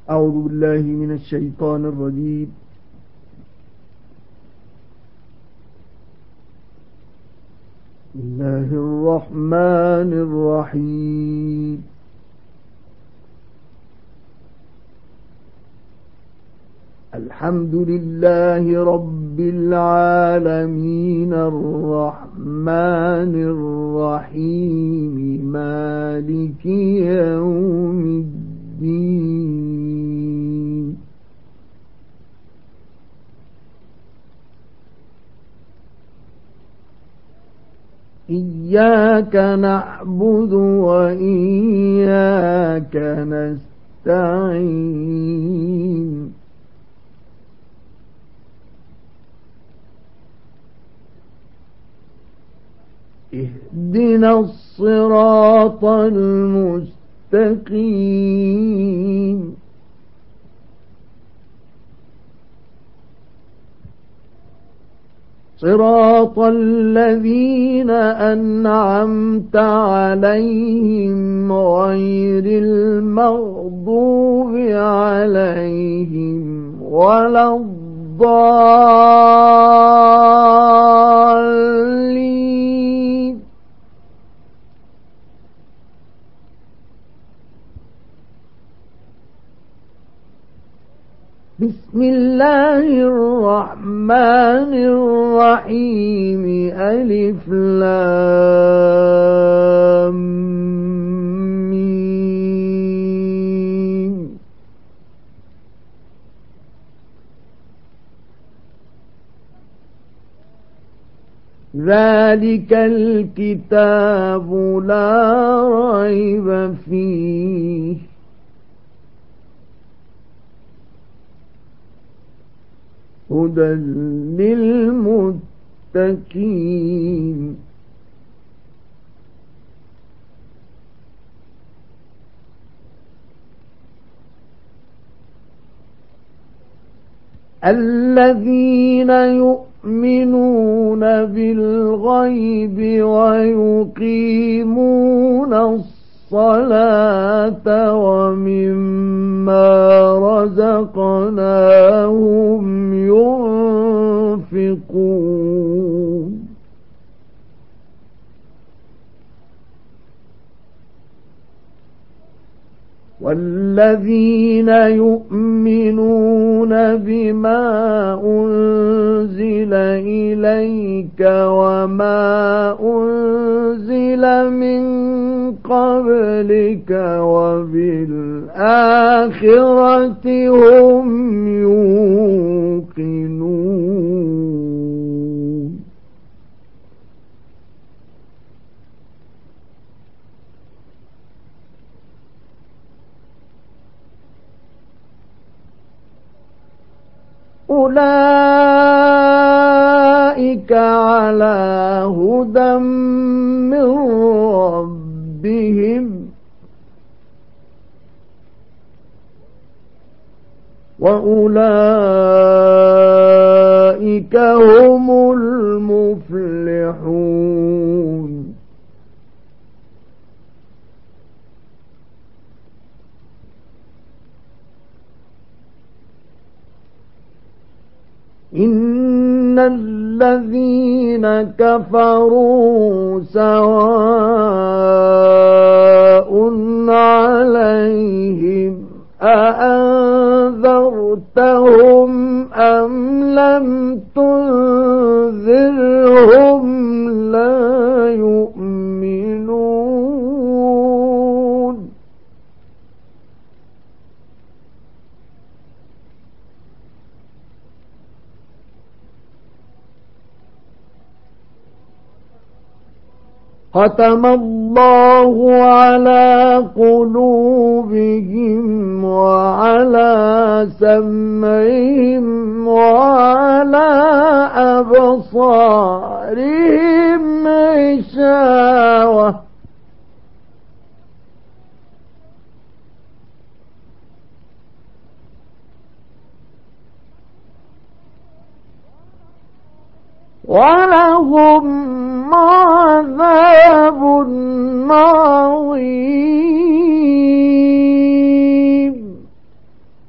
أعوذ بالله من الشيطان الرجيم. بسم الله الرحمن الرحيم. الحمد لله رب العالمين الرحمن الرحيم مالك يوم الدين. إياك نعبد وإياك نستعين. اهدنا الصراط المستقيم. صراط الذين أنعمت عليهم غير المغضوب عليهم ولا الضالين. بسم الله الرحمن الرحيم. ألف لام ميم. ذلك الكتاب لا ريب فيه هدى للمتقين. الذين يؤمنون بالغيب ويقيمون الصلاة ومما رزقناهم ينفقون. والذين يؤمنون بما أنزل إليك وما أنزل من قبلك وبالآخرة هم يوقنون. أولئك على هدى من ربهم وأولئك هم المفلحون. إن الذين كفروا سواء عليهم أأنذرتهم أم لم تنذرهم لا يؤمنون. ختم الله على قلوبهم وعلى سمعهم وعلى أبصارهم غشاوة ولهم عذاب عظيم.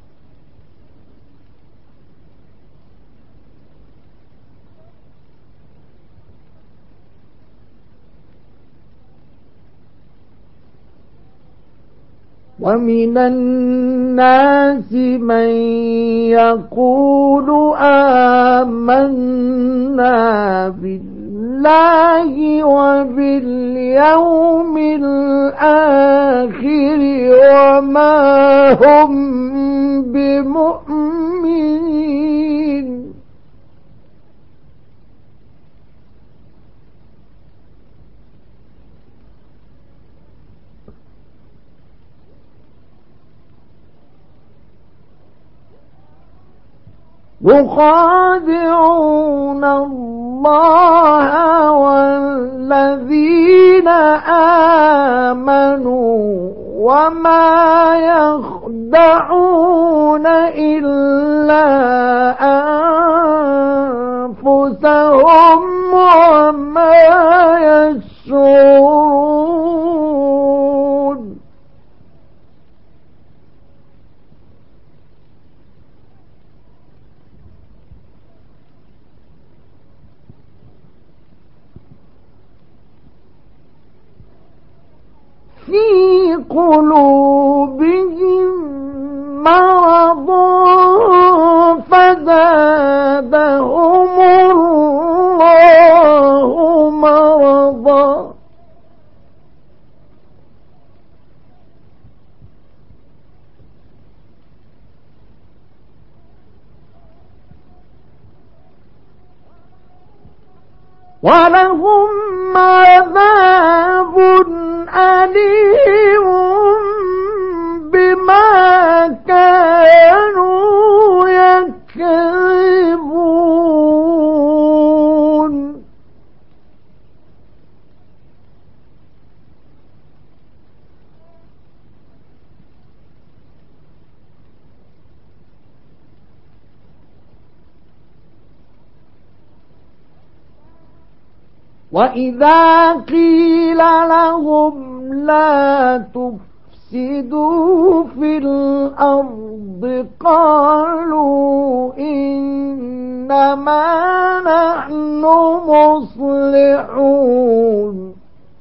ومن الناس من يقول آمنا بالله وباليوم الآخر وما هم بمؤمنين يخادعون الله والذين آمنوا وما يخدعون إلا أنفسهم وما يشعرون في قلوبهم مرض فزادهم الله مرضا ولهم عذاب أليم بما كانوا يكذبون وإذا قيل لهم لا تفسدوا في الأرض قالوا إنما نحن مصلحون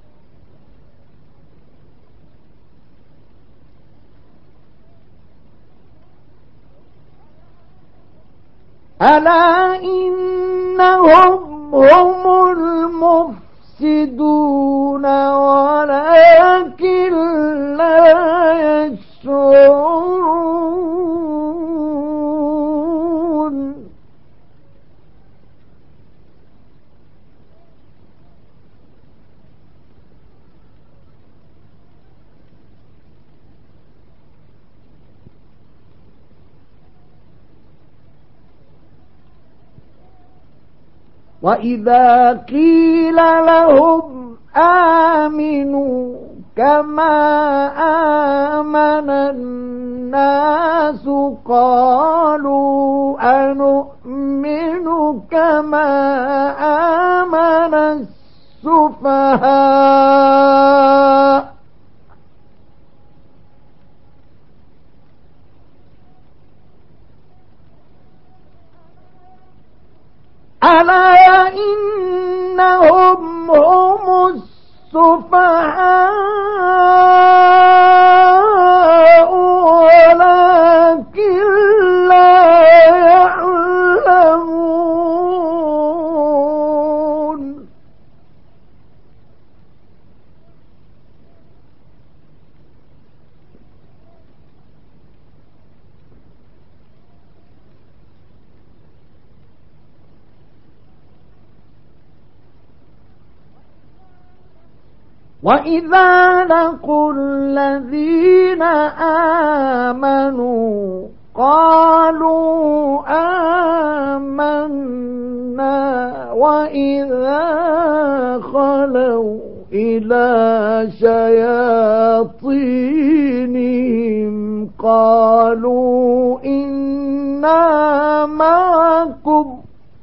ألا إنهم هم المفسدون ولكن لا يشعرون وإذا قيل لهم آمنوا كما آمن الناس قالوا أنؤمن كما آمن السفهاء ألا إنهم هم السفهاء ولكن لا يعلمون وإذا لقوا الذين آمنوا قالوا آمنا وإذا خلوا إلى شياطينهم قالوا إنا معكم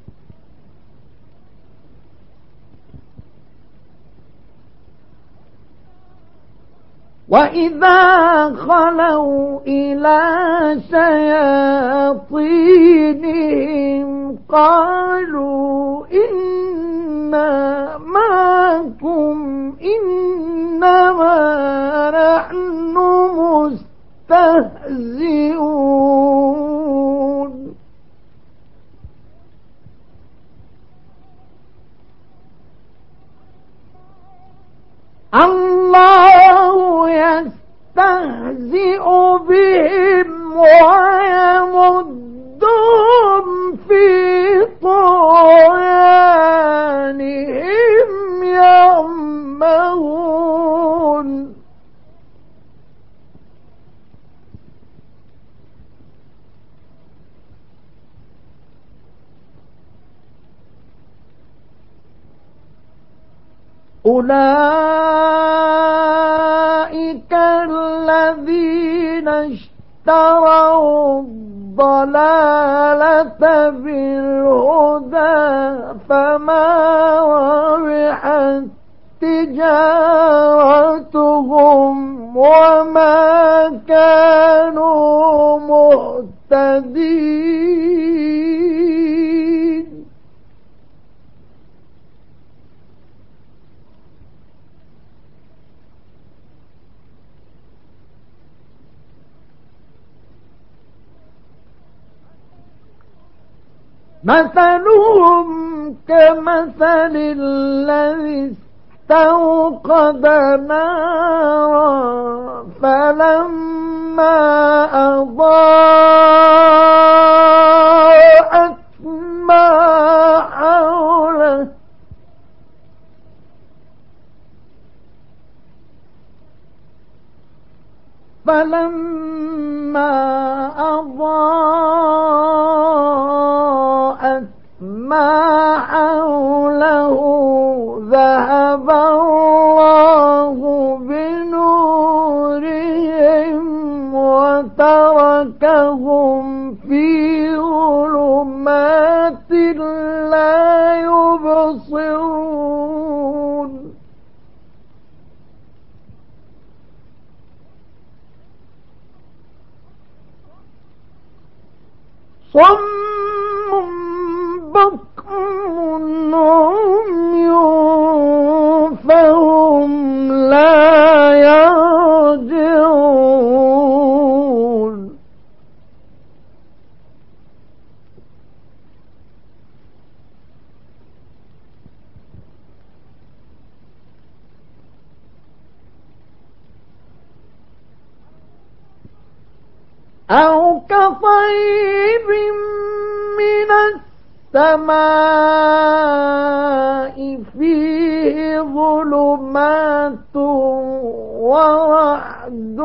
وإذا خلوا إلى شياطينهم قالوا إنا معكم إنما نحن مستهزئون الله يستهزئ بهم ويمدهم في طغيانهم يعمهون أولئك الذين اشتروا الضلالة بالهدى فما ربحت تجارتهم وما كانوا مهتدين مثلهم كمثل الذي استوقد نارا فلما أضاءت ما حوله ذهب الله بنورهم وتركهم في ظلمات لا يبصرون صم بكم عمي فهم لا يرجعون أو كصيب من السماء فيه ظلمات ورعد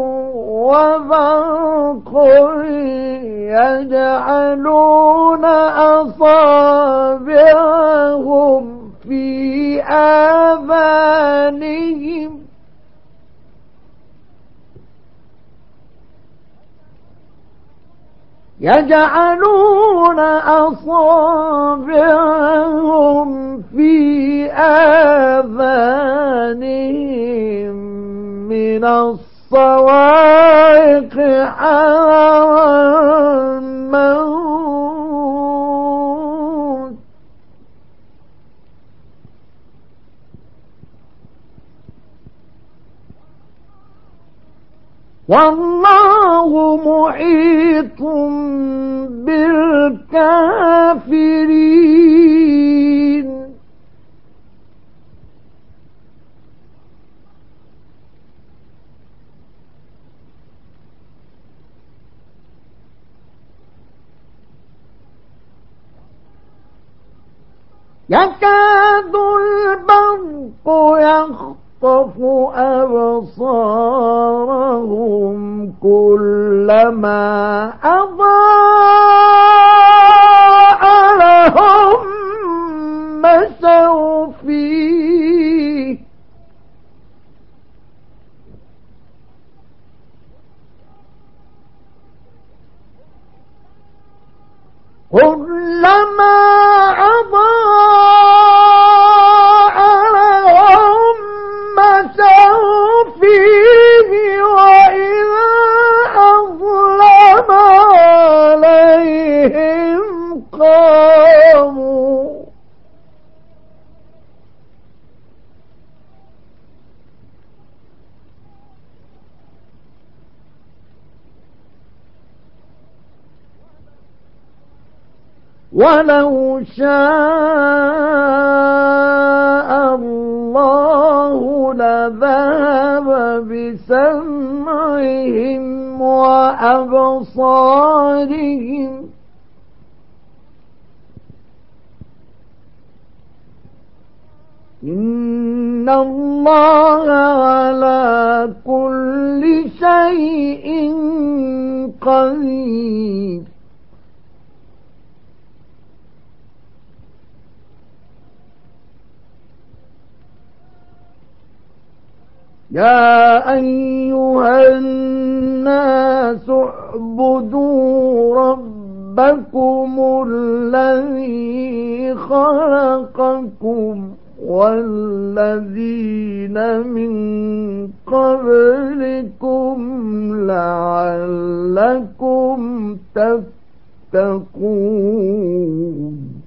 وبرق يجعلون أصابعهم في آذانهم من الصواعق حذر الموت والله محيط بالكافرين يكاد البرق يخطف أبصارهم كلما أضاء لهم مشوا فيه كلما أضاء لهم مشوا فيه وإذا أظلم عليهم قاموا ولو شاء الله ذهب بسمعهم وأبصارهم إن الله على كل شيء قدير يا أيها الناس اعبدوا ربكم الذي خلقكم والذين من قبلكم لعلكم تتقون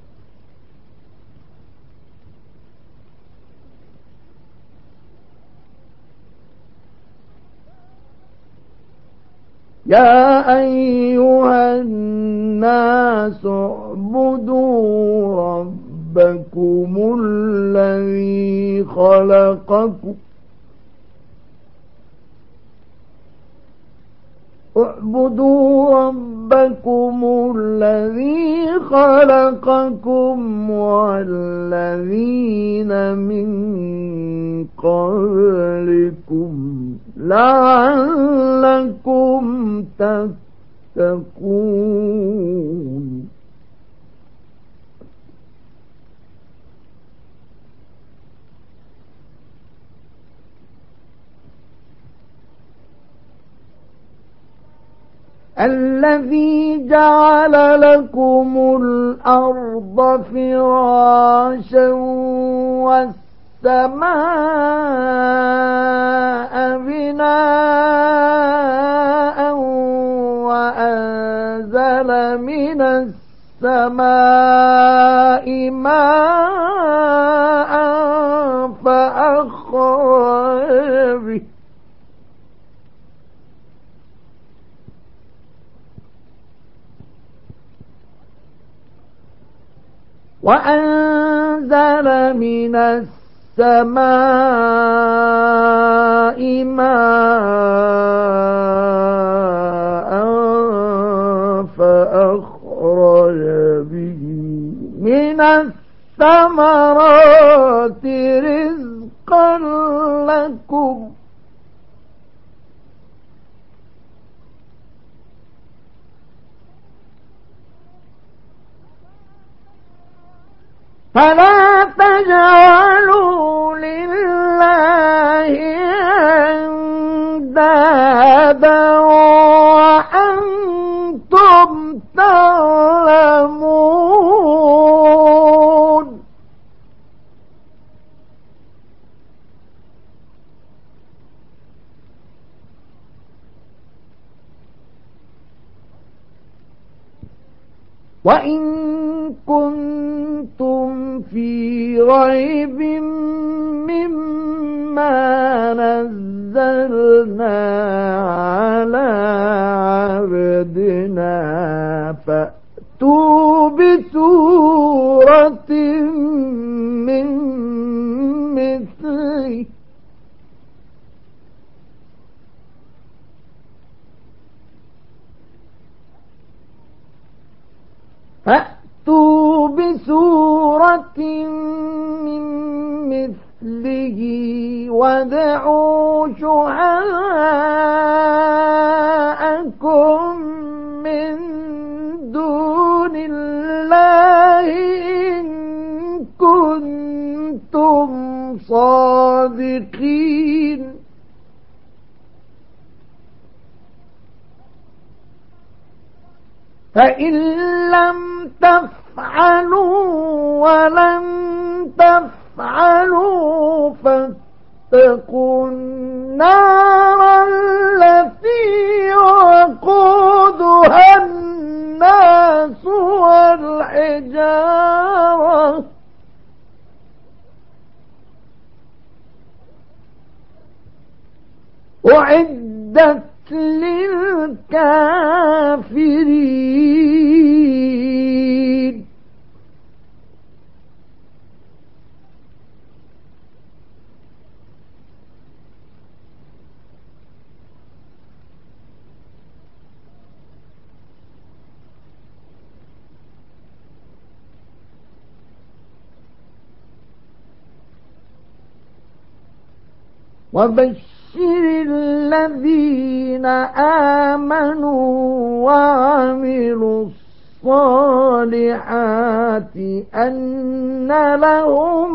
يا أيها الناس اعبدوا ربكم الذي خلقكم والذين من قبلكم لعلكم تتقون الذي جعل لكم الأرض فراشا والسماء بناء وأنزل من السماء ماء وأنزل من السماء ماء فأخرج به من الثمرات رزقا لكم فلا تجعلوا لله أندادا وأنتم تعلمون وإن كنتم في ريب مما نزلنا على عبدنا فأتوا بسورة من مثله من مثله وادعوا شهداءكم من دون الله إن كنتم صادقين فإن لم تفعلوا ولن تفعلوا فاتقوا النار التي وقودها الناس والحجارة أعدت للكافرين وبشر الذين آمنوا وعملوا الصالحات أن لهم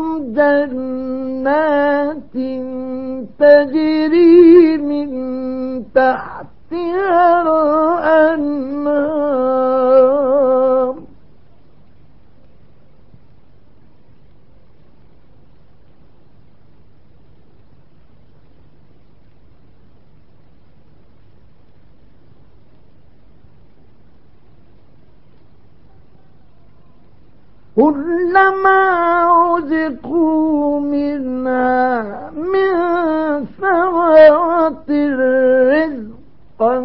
جنات تجري من تحتها الأنهار كلما رزقوا منها من ثمرة رزقا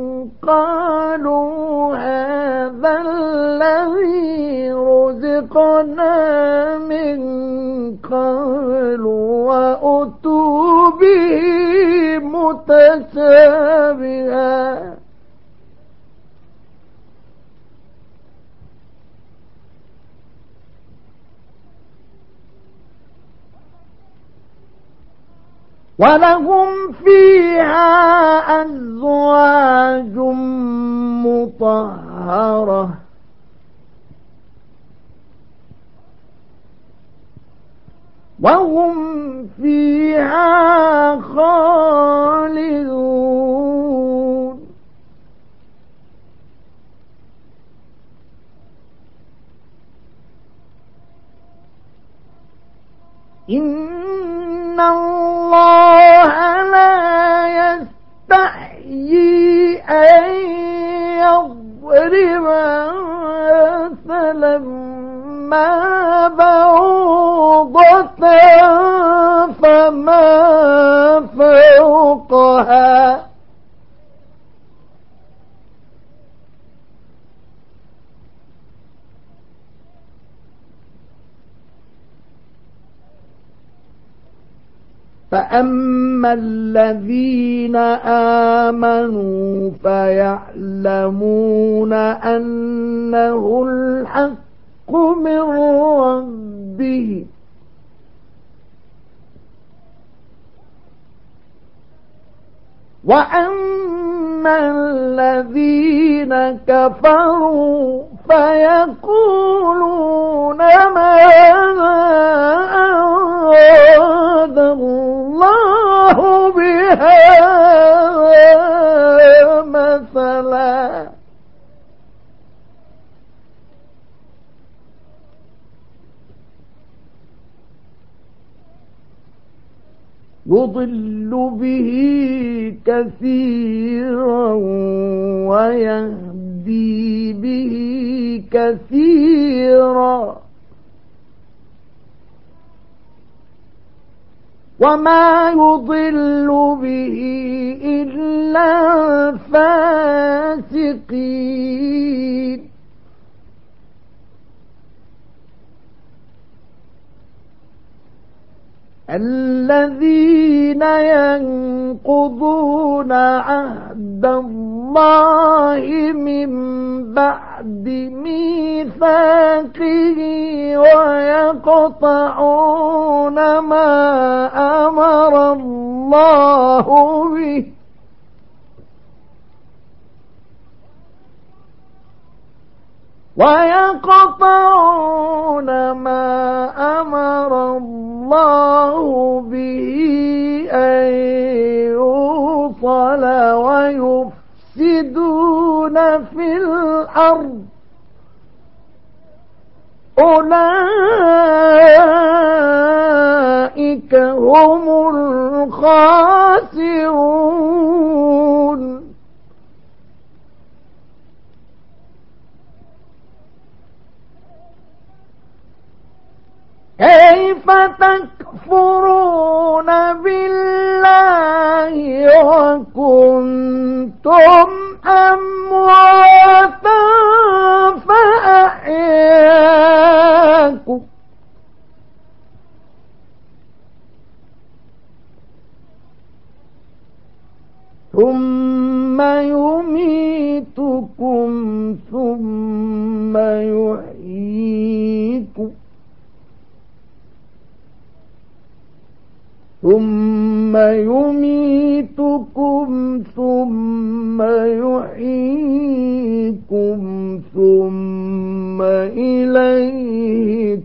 قالوا هذا الذي رزقنا من قبل وأتوا به متشابها ولهم فيها أزواج مطهرة وهم فيها خالدون إن الله لا يستحيي أن يضرب مثلا ما بعوضة فما فوقها فأما الذين آمنوا فيعلمون أنه الحق من ربهم وأما الذين كفروا فيقولون ماذا أراد الله بهذا مثلا يضل به كثيرا ويهدي به كثيرا وما يضل به إلا الفاسقين الذين ينقضون عهد الله من بعد ميثاقه ويقطعون ما أمر الله به ويقطعون ما أمر الله به أن يوصل ويفسدون في الأرض أولئك هم الخاسرون كيف تكفرون بالله وكنتم أمواتا فأحياكم ثم يميتكم ثم يحييكم ثم يميتكم ثم يحييكم ثم إليه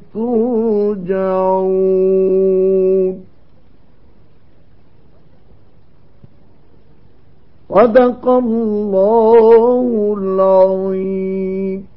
ترجعون. صدق الله العظيم.